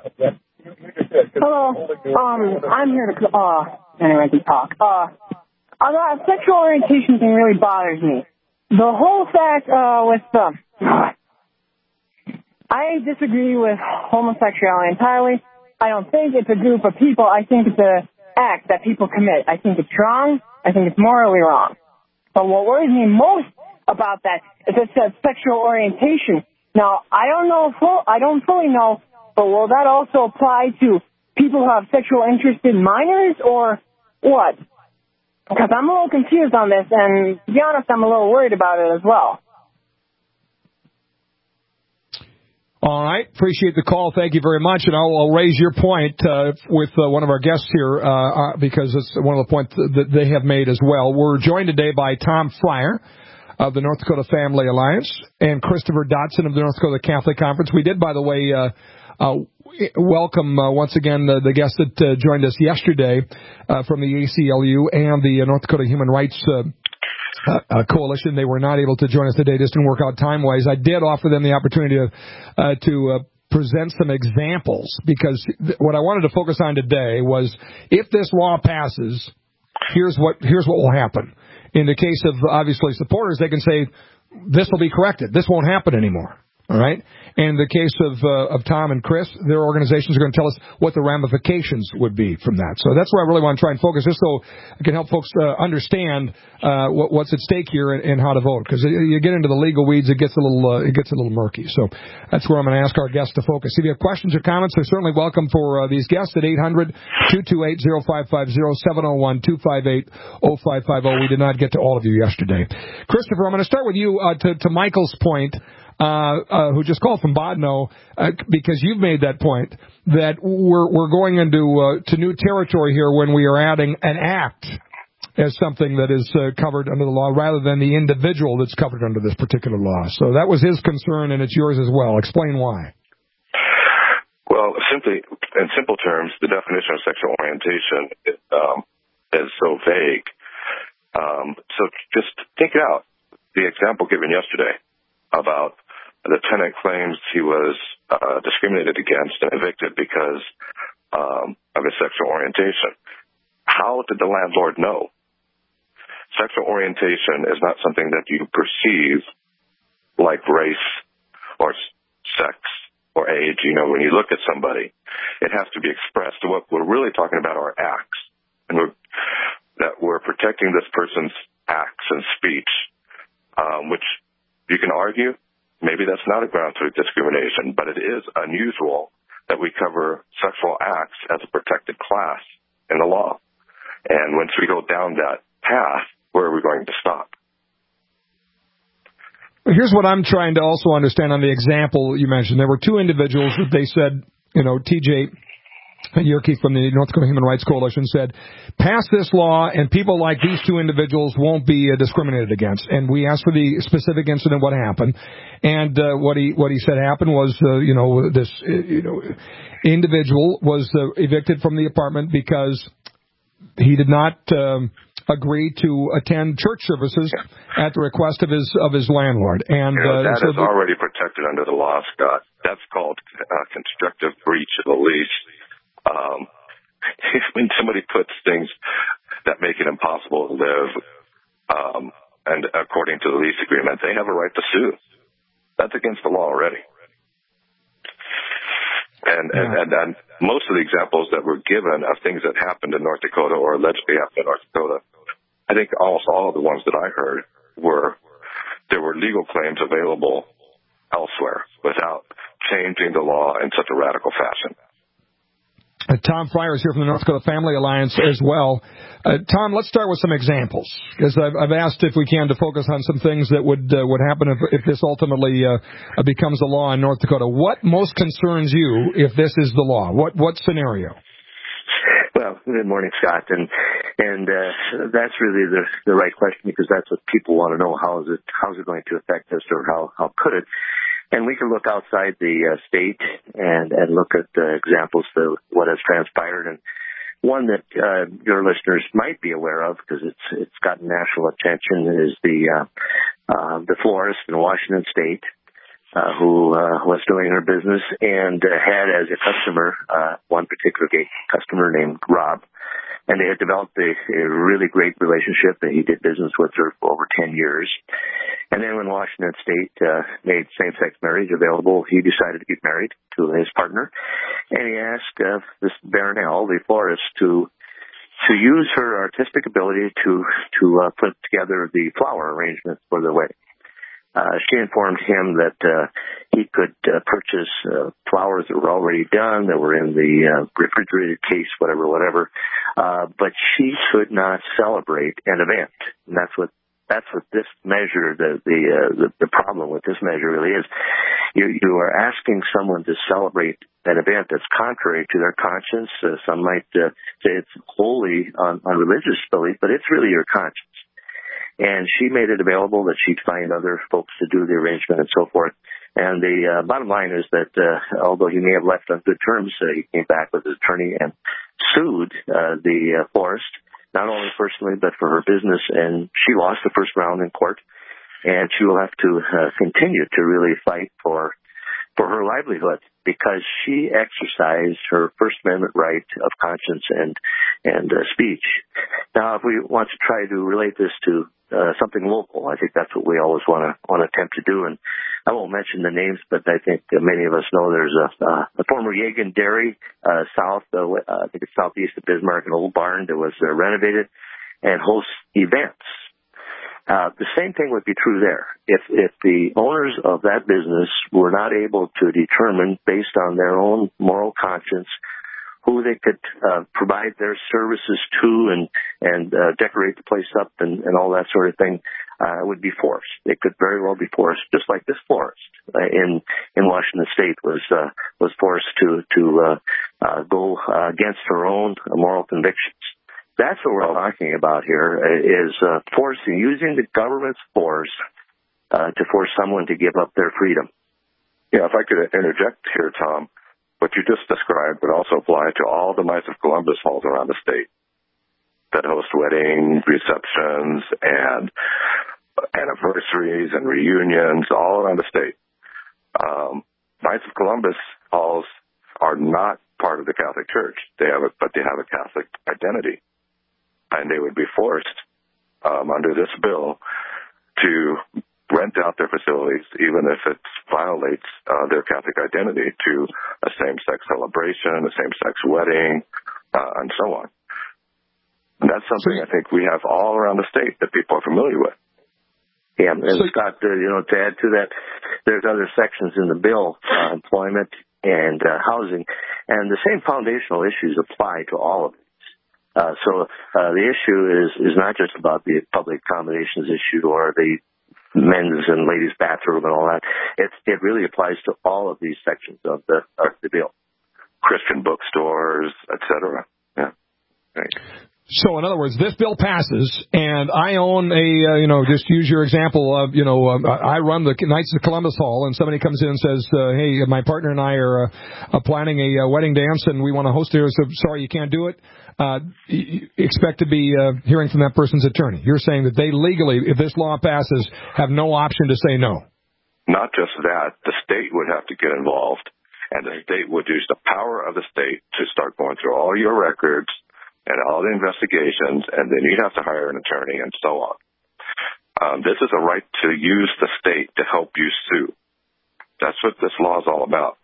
Speaker 14: Hello, um, I'm here to, uh, anyway, to talk. Uh, uh, sexual orientation thing really bothers me. The whole fact, uh, with, uh, I disagree with homosexuality entirely. I don't think it's a group of people. I think it's an act that people commit. I think it's wrong. I think it's morally wrong. But what worries me most about that is it says sexual orientation. Now, I don't know, full, I don't fully know, but will that also apply to people who have sexual interest in minors or what? Because I'm a little confused on this, and to be honest, I'm a little worried about it as well.
Speaker 2: All right. Appreciate the call. Thank you very much. And I'll, I'll raise your point uh, with uh, one of our guests here uh, uh, because it's one of the points that they have made as well. We're joined today by Tom Fryer of the North Dakota Family Alliance and Christopher Dotson of the North Dakota Catholic Conference. We did, by the way, uh, uh, welcome uh, once again the, the guest that uh, joined us yesterday uh, from the A C L U and the uh, North Dakota Human Rights uh, Uh, uh, coalition. They were not able to join us today. Just didn't work out time-wise. I did offer them the opportunity to, uh, to uh, present some examples because th- what I wanted to focus on today was if this law passes, here's what here's what will happen. In the case of obviously supporters, they can say this will be corrected. This won't happen anymore. All right. And in the case of uh, of Tom and Chris, their organizations are going to tell us what the ramifications would be from that. So that's where I really want to try and focus, just so I can help folks uh, understand uh, what, what's at stake here and, and how to vote. Because you get into the legal weeds, it gets a little uh, it gets a little murky. So that's where I'm going to ask our guests to focus. If you have questions or comments, they're certainly welcome for uh, these guests at eight hundred, two two eight, oh five five oh, seven oh one, two five eight, oh five five oh. We did not get to all of you yesterday. Christopher, I'm going to start with you uh, to, to Michael's point. Uh, uh, who just called from Bodno, uh, because you've made that point that we're we're going into uh, to new territory here when we are adding an act as something that is uh, covered under the law rather than the individual that's covered under this particular law. So that was his concern, and it's yours as well. Explain why.
Speaker 4: Well, simply in simple terms, the definition of sexual orientation um, is so vague. Um, so just think it out. The example given yesterday about the tenant claims he was uh, discriminated against and evicted because um, of his sexual orientation. How did the landlord know? Sexual orientation is not something that you perceive like race or sex or age. You know, when you look at somebody, it has to be expressed. So what we're really talking about are acts, and we're, that we're protecting this person's acts and speech, um, which you can argue maybe that's not a ground for discrimination, but it is unusual that we cover sexual acts as a protected class in the law. And once we go down that path, where are we going to stop?
Speaker 2: Here's what I'm trying to also understand on the example you mentioned. There were two individuals that they said, you know, T J Yerke from the North Dakota Human Rights Coalition said, pass this law and people like these two individuals won't be uh, discriminated against. And we asked for the specific incident, what happened. And uh, what he what he said happened was, uh, you know, this uh, you know individual was uh, evicted from the apartment because he did not um, agree to attend church services at the request of his of his landlord. And
Speaker 4: you know,
Speaker 2: uh,
Speaker 4: that
Speaker 2: so
Speaker 4: is
Speaker 2: the,
Speaker 4: already protected under the law, Scott. That's called uh, constructive breach of the lease. Um, when somebody puts things that make it impossible to live, um, and according to the lease agreement, they have a right to sue. That's against the law already. And, yeah. and, and, and most of the examples that were given of things that happened in North Dakota or allegedly happened in North Dakota, I think almost all of the ones that I heard were, there were legal claims available elsewhere without changing the law in such a radical fashion.
Speaker 2: Uh, Tom Fryer is here from the North Dakota Family Alliance as well. Uh, Tom, let's start with some examples, because I've, I've asked if we can to focus on some things that would uh, would happen if, if this ultimately uh, becomes a law in North Dakota. What most concerns you if this is the law? What what scenario?
Speaker 15: Well, good morning, Scott, and and uh, that's really the the right question, because that's what people want to know. How is it how is it going to affect us, or how how could it? And we can look outside the uh, state and, and look at uh, examples of what has transpired. And one that uh, your listeners might be aware of, because it's it's gotten national attention, is the uh, uh, the florist in Washington State uh, who uh, was doing her business and uh, had as a customer uh, one particular customer named Rob. And they had developed a, a really great relationship, and he did business with her for over ten years. And then when Washington State uh, made same-sex marriage available, he decided to get married to his partner. And he asked uh, this Baronel, the florist, to to use her artistic ability to to uh, put together the flower arrangements for the wedding. Uh, she informed him that uh, he could uh, purchase uh, flowers that were already done, that were in the uh, refrigerated case, whatever, whatever. Uh, but she could not celebrate an event, and that's what that's what this measure, the the, uh, the the problem with this measure really is. You you are asking someone to celebrate an event that's contrary to their conscience. Uh, some might uh, say it's wholly on, on religious belief, but it's really your conscience. And she made it available that she'd find other folks to do the arrangement and so forth. And the uh, bottom line is that uh, although he may have left on good terms, uh, he came back with his attorney and sued uh, the uh, florist, not only personally but for her business. And she lost the first round in court. And she will have to uh, continue to really fight for for her livelihood because she exercised her First Amendment right of conscience and and uh, speech. Now, if we want to try to relate this to uh, something local, I think that's what we always want to want to attempt to do. And I won't mention the names, but I think uh, many of us know there's a, uh, a former Yagan Dairy uh, south, uh, I think it's southeast of Bismarck, an old barn that was uh, renovated and hosts events. Uh, the same thing would be true there. If if the owners of that business were not able to determine, based on their own moral conscience, who they could uh, provide their services to and and uh, decorate the place up and, and all that sort of thing, uh, would be forced. They could very well be forced, just like this florist uh, in in Washington State was uh, was forced to to uh, uh, go uh, against her own moral convictions. That's what we're talking about here, is uh, forcing, using the government's force uh, to force someone to give up their freedom.
Speaker 16: Yeah, if I could interject here, Tom, what you just described would also apply to all the Knights of Columbus halls around the state that host weddings, receptions, and anniversaries and reunions all around the state. Um, Knights of Columbus halls are not part of the Catholic Church, they have a, but they have a Catholic identity. And they would be forced, um, under this bill, to rent out their facilities, even if it violates uh, their Catholic identity, to a same-sex celebration, a same-sex wedding, uh, and so on. And that's something I think we have all around the state that people are familiar with.
Speaker 15: Yeah, and so, Scott, uh, you know, to add to that, there's other sections in the bill, uh, employment and uh, housing, and the same foundational issues apply to all of it. Uh, so uh, the issue is, is not just about the public accommodations issue or the men's and ladies' bathroom and all that. It, it really applies to all of these sections of the, of the bill.
Speaker 16: Christian bookstores, et cetera. Yeah. Right.
Speaker 2: So, in other words, this bill passes, and I own a, uh, you know, just use your example of, you know, uh, I run the Knights of Columbus Hall, and somebody comes in and says, uh, hey, my partner and I are uh, uh, planning a uh, wedding dance, and we want to host it. So, sorry, you can't do it. Uh, you expect to be uh, hearing from that person's attorney. You're saying that they legally, if this law passes, have no option to say no.
Speaker 16: Not just that, the state would have to get involved, and the state would use the power of the state to start going through all your records and all the investigations, and then you'd have to hire an attorney and so on. Um, this is a right to use the state to help you sue. That's what this law is all about.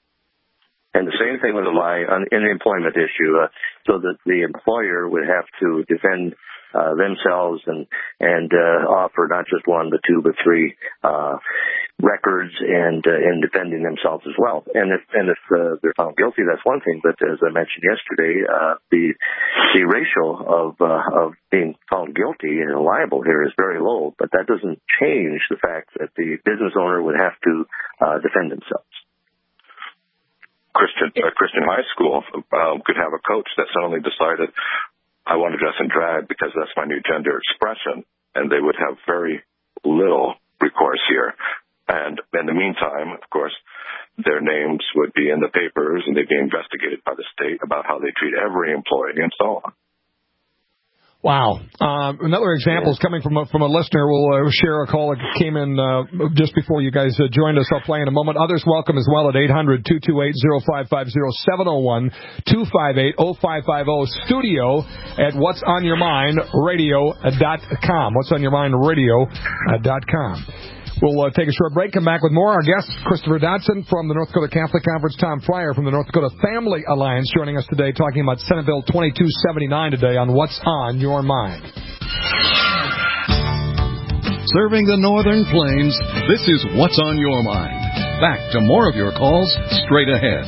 Speaker 15: And the same thing would apply on, in the employment issue, uh, so that the employer would have to defend uh, themselves and and uh, offer not just one, but two, but three uh, records and uh, and defending themselves as well. And if and if uh, they're found guilty, that's one thing. But as I mentioned yesterday, uh, the the ratio of uh, of being found guilty and liable here is very low. But that doesn't change the fact that the business owner would have to uh, defend themselves.
Speaker 16: Christian uh, Christian high school um, could have a coach that suddenly decided, I want to dress in drag because that's my new gender expression, and they would have very little recourse here. And in the meantime, of course, their names would be in the papers, and they'd be investigated by the state about how they treat every employee and so on.
Speaker 2: Wow. Um, another example is coming from a, from a listener. We'll uh, share a call that came in uh, just before you guys uh, joined us. I'll play in a moment. Others welcome as well at eight hundred, two two eight, oh five five oh, seven oh one, two five eight, oh five five oh, studio at whats on your mind radio dot com. whats on your mind radio dot com. We'll uh, take a short break, come back with more. Our guest, Christopher Dodson from the North Dakota Catholic Conference, Tom Fryer from the North Dakota Family Alliance, joining us today, talking about Senate Bill twenty-two seventy-nine today on What's on Your Mind.
Speaker 5: Serving the Northern Plains, this is What's on Your Mind. Back to more of your calls straight ahead.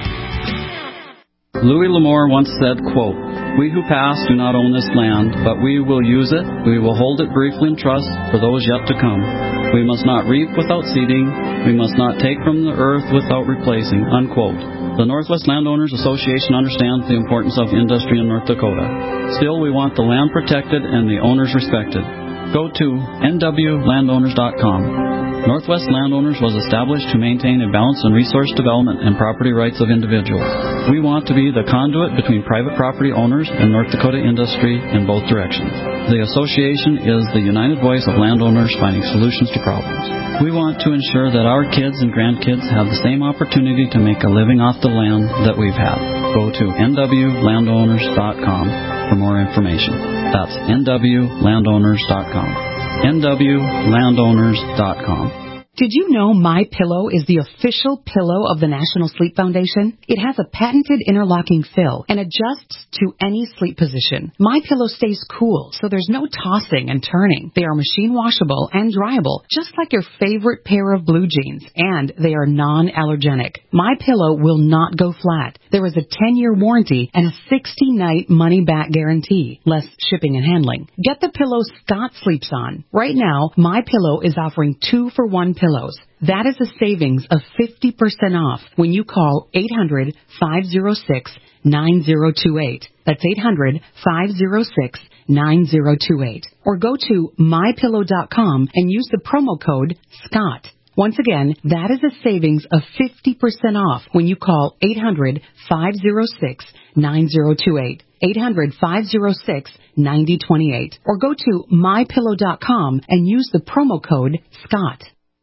Speaker 17: Louis L'Amour once said, quote, "We who pass do not own this land, but we will use it. We will hold it briefly in trust for those yet to come. We must not reap without seeding. We must not take from the earth without replacing," unquote. The Northwest Landowners Association understands the importance of industry in North Dakota. Still, we want the land protected and the owners respected. Go to N W landowners dot com. Northwest Landowners was established to maintain a balance in resource development and property rights of individuals. We want to be the conduit between private property owners and North Dakota industry in both directions. The association is the united voice of landowners finding solutions to problems. We want to ensure that our kids and grandkids have the same opportunity to make a living off the land that we've had. Go to N W landowners dot com for more information. That's N W landowners dot com. N W landowners dot com.
Speaker 18: Did you know MyPillow is the official pillow of the National Sleep Foundation? It has a patented interlocking fill and adjusts to any sleep position. MyPillow stays cool, so there's no tossing and turning. They are machine washable and dryable, just like your favorite pair of blue jeans, and they are non-allergenic. MyPillow will not go flat. There is a ten-year warranty and a sixty-night money-back guarantee, less shipping and handling. Get the pillow Scott sleeps on. Right now, MyPillow is offering two for one pillows. That is a savings of fifty percent off when you call eight hundred, five oh six, nine oh two eight. That's eight hundred, five oh six, nine oh two eight. Or go to my pillow dot com and use the promo code SCOTT. Once again, that is a savings of fifty percent off when you call eight hundred, five oh six, nine oh two eight. eight hundred, five oh six, nine oh two eight. Or go to my pillow dot com and use the promo code SCOTT.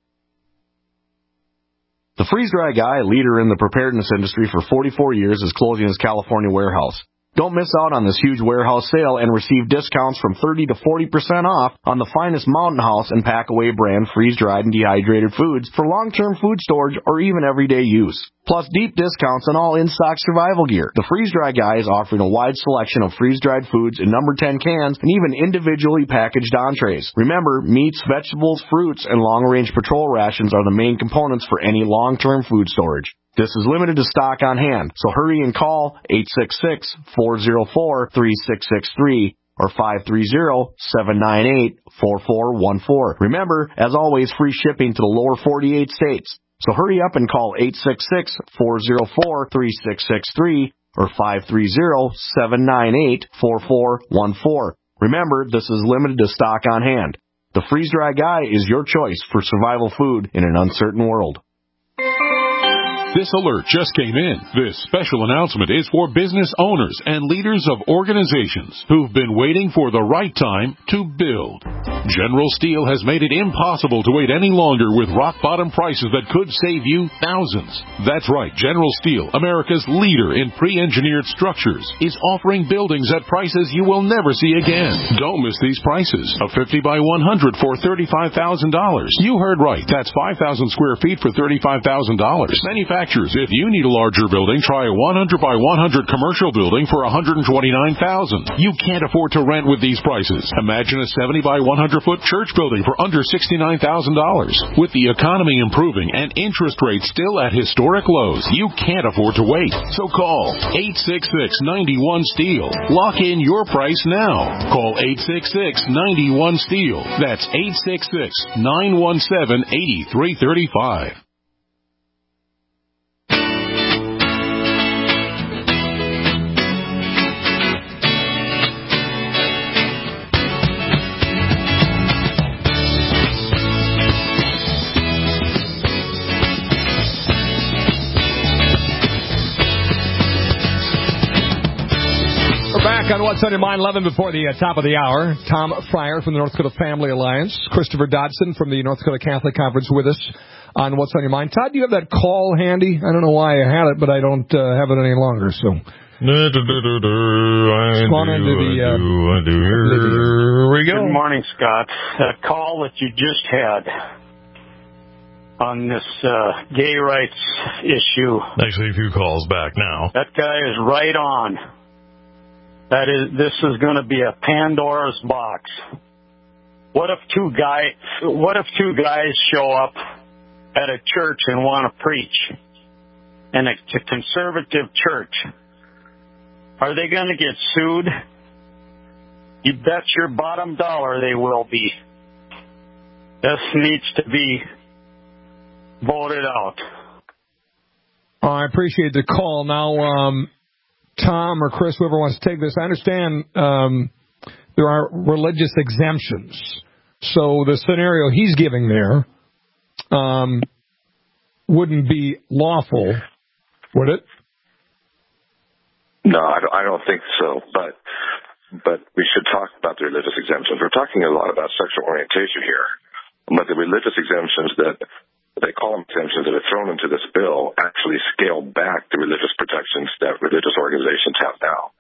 Speaker 19: The Freeze Dry Guy, a leader in the preparedness industry for forty-four years, is closing his California warehouse. Don't miss out on this huge warehouse sale and receive discounts from thirty to forty percent off on the finest Mountain House and Packaway brand freeze-dried and dehydrated foods for long-term food storage or even everyday use. Plus deep discounts on all in-stock survival gear. The Freeze Dry Guy is offering a wide selection of freeze-dried foods in number ten cans and even individually packaged entrees. Remember, meats, vegetables, fruits, and long-range patrol rations are the main components for any long-term food storage. This is limited to stock on hand, so hurry and call eight six six, four oh four, three six six three or five three zero, seven nine eight, four four one four. Remember, as always, free shipping to the lower forty-eight states. So hurry up and call eight six six, four oh four, three six six three or five three zero, seven nine eight, four four one four. Remember, this is limited to stock on hand. The Freeze Dry Guy is your choice for survival food in an uncertain world.
Speaker 20: This alert just came in. This special announcement is for business owners and leaders of organizations who've been waiting for the right time to build. General Steel has made it impossible to wait any longer with rock-bottom prices that could save you thousands. That's right, General Steel, America's leader in pre-engineered structures, is offering buildings at prices you will never see again. Don't miss these prices. A fifty by one hundred for thirty-five thousand dollars. You heard right. That's five thousand square feet for thirty-five thousand dollars. Manufactured. If you need a larger building, try a one hundred by one hundred commercial building for one hundred twenty-nine thousand dollars. You can't afford to rent with these prices. Imagine a seventy by one hundred foot church building for under sixty-nine thousand dollars. With the economy improving and interest rates still at historic lows, you can't afford to wait. So call eight six six, nine one, STEEL. Lock in your price now. Call eight six six, nine one, STEEL. That's eight six six, nine one seven, eight three three five.
Speaker 2: On What's on Your Mind, eleven before the uh, top of the hour. Tom Fryer from the North Dakota Family Alliance. Christopher Dodson from the North Dakota Catholic Conference with us on What's on Your Mind. Todd, do you have that call handy? I don't know why I had it, but I don't uh, have it any longer. So,
Speaker 3: I do,
Speaker 2: on into the, uh,
Speaker 3: I do. Here we go.
Speaker 21: Good morning, Scott. That call that you just had on this uh, gay rights issue.
Speaker 3: Actually, a few calls back now.
Speaker 21: That guy is right on. That is, this is going to be a Pandora's box. What if two guy? What if two guys show up at a church and want to preach, and it's a conservative church? Are they going to get sued? You bet your bottom dollar they will be. This needs to be voted out.
Speaker 2: Oh, I appreciate the call. Now, um, Tom or Chris, whoever wants to take this, I understand um, there are religious exemptions. So the scenario he's giving there um, wouldn't be lawful, would it?
Speaker 16: No, I don't, I don't think so. But but we should talk about the religious exemptions. We're talking a lot about sexual orientation here, but the religious exemptions that they call them exemptions that are thrown into this bill actually scale back the religious protections that religious organizations have now,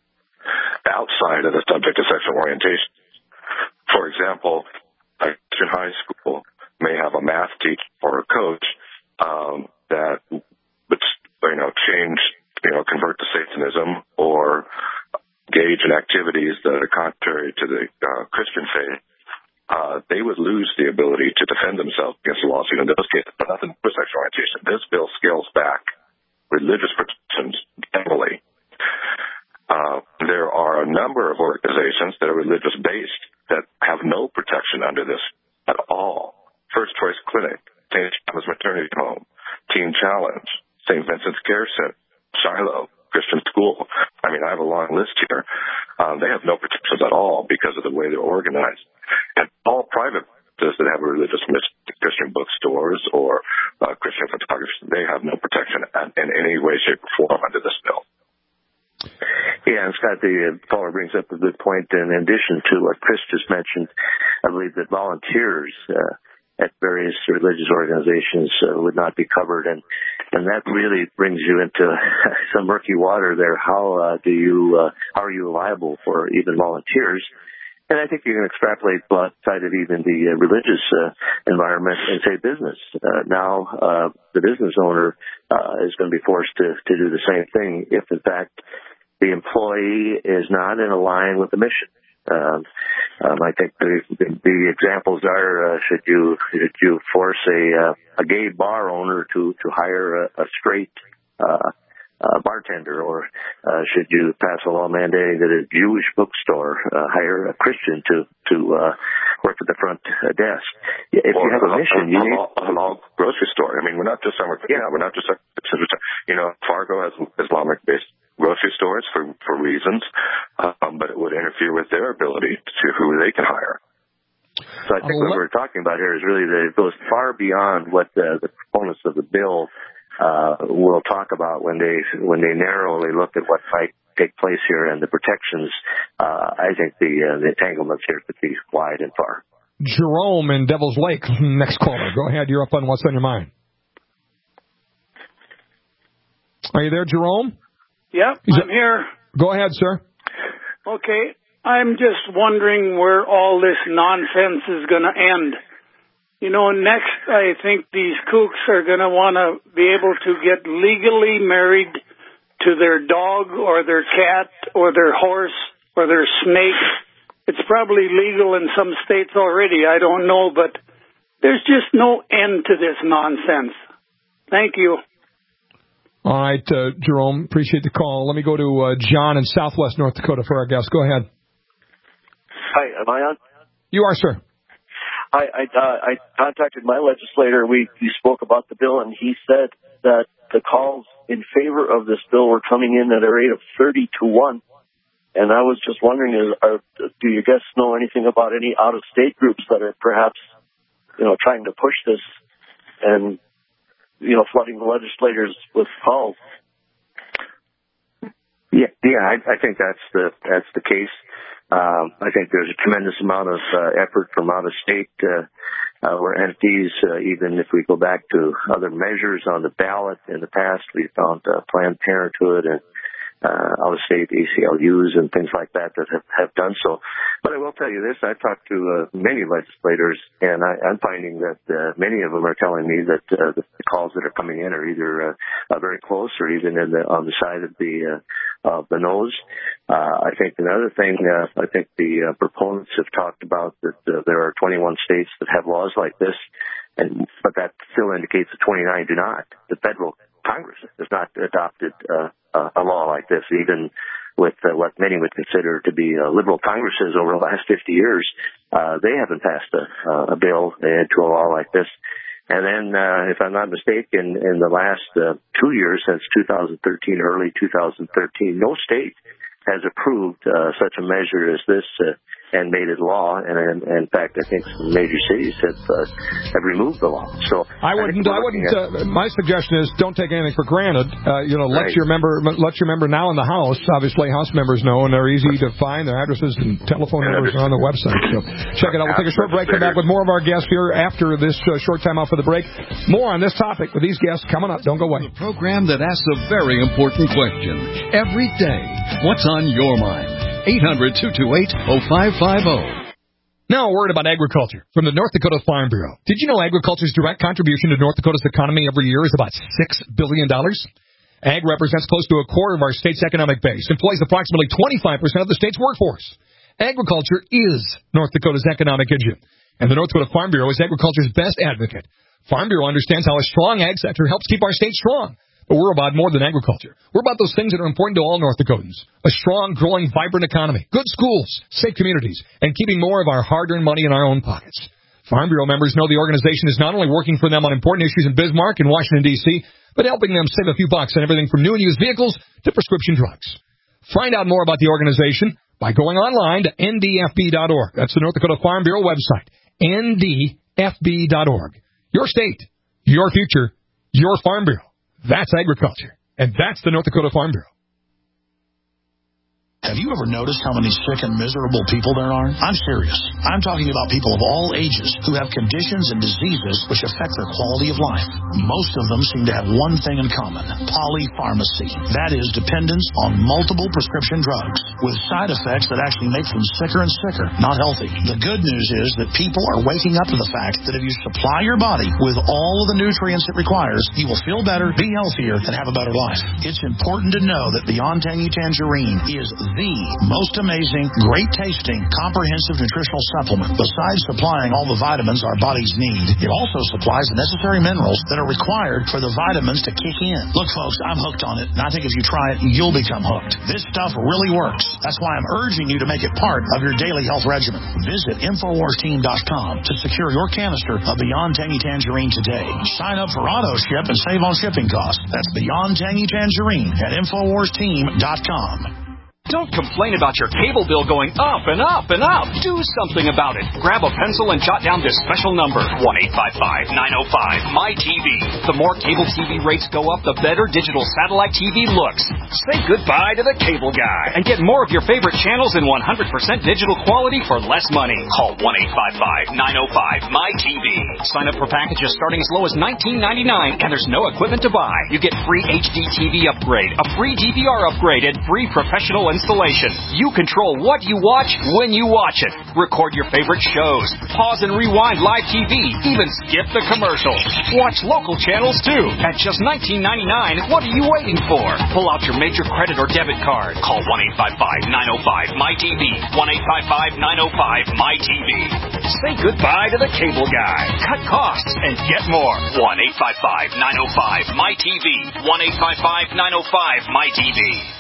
Speaker 16: outside of the subject of sexual orientation. For example, a Christian high school may have a math teacher or a coach um, that would, you know, change, you know, convert to Satanism or engage in activities that are contrary to the uh, Christian faith. Uh, they would lose the ability to defend themselves against a lawsuit in those cases, but nothing with sexual orientation. This bill scales back religious protections heavily. Uh, there are a number of organizations that are religious-based that have no protection under this at all. First Choice Clinic, Saint Thomas Maternity Home, Teen Challenge, Saint Vincent's Care Center, Shiloh Christian School. I mean, I have a long list here. Um, they have no protections at all because of the way they're organized. And all private businesses that have religious Christian bookstores or uh, Christian photographers, they have no protection in any way, shape, or form under this bill.
Speaker 15: Yeah, and Scott, the uh, caller brings up a good point. In addition to what Chris just mentioned, I believe that volunteers uh, at various religious organizations uh, would not be covered, and and that really brings you into some murky water there. How uh, do you uh, how are you liable for even volunteers? And I think you can extrapolate outside of even the uh, religious uh, environment and say business. Uh, now, uh, the business owner uh, is going to be forced to, to do the same thing if, in fact, the employee is not in line with the mission. Um, um, I think the, the, the examples are: uh, should you should you force a uh, a gay bar owner to to hire a, a straight uh, uh, bartender, or uh, should you pass a law mandating that a Jewish bookstore uh, hire a Christian to to uh, work at the front uh, desk? If
Speaker 16: or
Speaker 15: you have a mission,
Speaker 16: a,
Speaker 15: you
Speaker 16: a,
Speaker 15: need
Speaker 16: a law grocery store. I mean, we're not just somewhere. Yeah, we're not just. You know, Fargo has Islamic-based grocery stores for for reasons, um, but it would interfere with their ability to who they can hire.
Speaker 15: So I think what we're talking about here is really that it goes far beyond what the, the proponents of the bill uh, will talk about when they when they narrowly look at what might take place here and the protections. Uh, I think the uh, the entanglements here could be wide and far.
Speaker 2: Jerome in Devil's Lake, next caller. Go ahead. You're up on What's on Your Mind. Are you there, Jerome?
Speaker 1: Yep,
Speaker 2: Is
Speaker 1: I'm
Speaker 2: it,
Speaker 1: here.
Speaker 2: Go ahead, sir.
Speaker 1: Okay, I'm just wondering where all this nonsense is going to end. You know, next I think these kooks are going to want to be able to get legally married to their dog or their cat or their horse or their snake. It's probably legal in some states already, I don't know, but there's just no end to this nonsense. Thank you.
Speaker 2: All right, uh, Jerome, appreciate the call. Let me go to uh, John in Southwest North Dakota for our guest. Go ahead.
Speaker 22: Hi, am I on?
Speaker 2: You are, sir.
Speaker 22: I I, uh, I contacted my legislator. We, we spoke about the bill, and he said that the calls in favor of this bill were coming in at a rate of thirty to one. And I was just wondering, is, are, do you guys know anything about any out-of-state groups that are perhaps, you know, trying to push this and, you know, flooding the legislators with calls?
Speaker 15: Yeah, yeah, I, I think that's the that's the case. Um, I think there's a tremendous amount of uh, effort from out of state uh, uh, where entities, uh, even if we go back to other measures on the ballot in the past, we found uh, Planned Parenthood and uh, out-of-state A C L Us and things like that that have, have done so. But I will tell you this, I've talked to uh, many legislators, and I, I'm finding that uh, many of them are telling me that uh, the calls that are coming in are either uh, uh, very close or even in the, on the side of the uh, of the nose. Uh, I think another thing, uh, I think the uh, proponents have talked about that uh, there are twenty-one states that have laws like this, and but that still indicates that twenty-nine do not. The federal Congress has not adopted uh, a law like this, even with uh, what many would consider to be uh, liberal Congresses over the last fifty years. Uh, they haven't passed a, uh, a bill into a law like this. And then, uh, if I'm not mistaken, in the last uh, two years, since two thousand thirteen, early two thousand thirteen, no state has approved uh, such a measure as this uh, and made it law. And, and, and in fact, I think some major cities have uh, have removed the law. So
Speaker 2: I wouldn't. I, I wouldn't. Uh, my suggestion is don't take anything for granted. Uh, you know, let
Speaker 15: right.
Speaker 2: your member let your member now in the House. Obviously, House members know, and they're easy to find. Their addresses and telephone numbers are on the website. So check it out. We'll take a short break. Come back with more of our guests here after this uh, short time out for the break. More on this topic with these guests coming up. Don't go away.
Speaker 5: The program that asks a very important question every day. What's on your mind? eight hundred, two two eight, oh five five oh.
Speaker 2: Now a word about agriculture from the North Dakota Farm Bureau. Did you know agriculture's direct contribution to North Dakota's economy every year is about six billion dollars? Ag represents close to a quarter of our state's economic base, employs approximately twenty-five percent of the state's workforce. Agriculture is North Dakota's economic engine, and the North Dakota Farm Bureau is agriculture's best advocate. Farm Bureau understands how a strong ag sector helps keep our state strong. But we're about more than agriculture. We're about those things that are important to all North Dakotans. A strong, growing, vibrant economy, good schools, safe communities, and keeping more of our hard-earned money in our own pockets. Farm Bureau members know the organization is not only working for them on important issues in Bismarck and Washington, D C, but helping them save a few bucks on everything from new and used vehicles to prescription drugs. Find out more about the organization by going online to N D F B dot org. That's the North Dakota Farm Bureau website, N D F B dot org. Your state, your future, your Farm Bureau. That's agriculture, and that's the North Dakota Farm Bureau.
Speaker 6: Have you ever noticed how many sick and miserable people there are? I'm serious. I'm talking about people of all ages who have conditions and diseases which affect their quality of life. Most of them seem to have one thing in common: polypharmacy. That is, dependence on multiple prescription drugs with side effects that actually make them sicker and sicker, not healthy. The good news is that people are waking up to the fact that if you supply your body with all of the nutrients it requires, you will feel better, be healthier, and have a better life. It's important to know that Beyond Tangy Tangerine is the most amazing, great-tasting, comprehensive nutritional supplement. Besides supplying all the vitamins our bodies need, it also supplies the necessary minerals that are required for the vitamins to kick in. Look, folks, I'm hooked on it, and I think if you try it, you'll become hooked. This stuff really works. That's why I'm urging you to make it part of your daily health regimen. Visit Infowars Team dot com to secure your canister of Beyond Tangy Tangerine today. Sign up for auto ship and save on shipping costs. That's Beyond Tangy Tangerine at Infowars Team dot com.
Speaker 9: Don't complain about your cable bill going up and up and up. Do something about it. Grab a pencil and jot down this special number, one eight five five, nine oh five, M Y T V. The more cable T V rates go up, the better digital satellite T V looks. Say goodbye to the cable guy and get more of your favorite channels in one hundred percent digital quality for less money. Call one eight five five, nine oh five, M Y T V. Sign up for packages starting as low as nineteen ninety-nine, and there's no equipment to buy. You get free H D T V upgrade, a free D V R upgrade, and free professional installation. You control what you watch when you watch it. Record your favorite shows. Pause and rewind live T V. Even skip the commercials. Watch local channels too. At just nineteen ninety-nine, what are you waiting for? Pull out your major credit or debit card. Call one eight five five, nine oh five, M Y T V. one eight five five, nine oh five, M Y T V. Say goodbye to the cable guy. Cut costs and get more. one eight five five, nine oh five, M Y T V. one eight five five, nine oh five, M Y T V.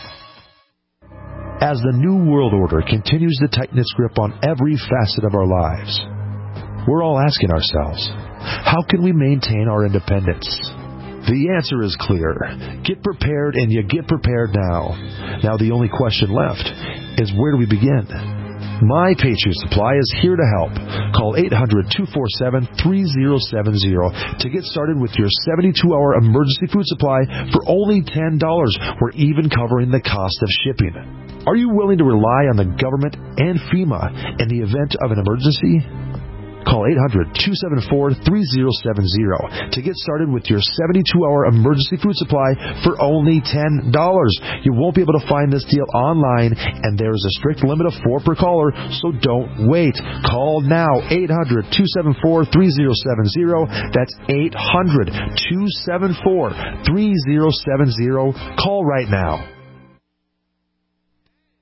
Speaker 23: As the New World Order continues to tighten its grip on every facet of our lives, we're all asking ourselves, how can we maintain our independence? The answer is clear. Get prepared, and you get prepared now. Now the only question left is, where do we begin? My Patriot Supply is here to help. Call eight hundred, two four seven, three oh seven oh to get started with your seventy-two hour emergency food supply for only ten dollars. We're even covering the cost of shipping. Are you willing to rely on the government and FEMA in the event of an emergency? Call eight hundred, two seven four, three zero seven zero to get started with your seventy-two hour emergency food supply for only ten dollars. You won't be able to find this deal online, and there is a strict limit of four per caller, so don't wait. Call now, eight hundred, two seven four, three zero seven zero. That's eight hundred, two seven four, three zero seven zero. Call right now.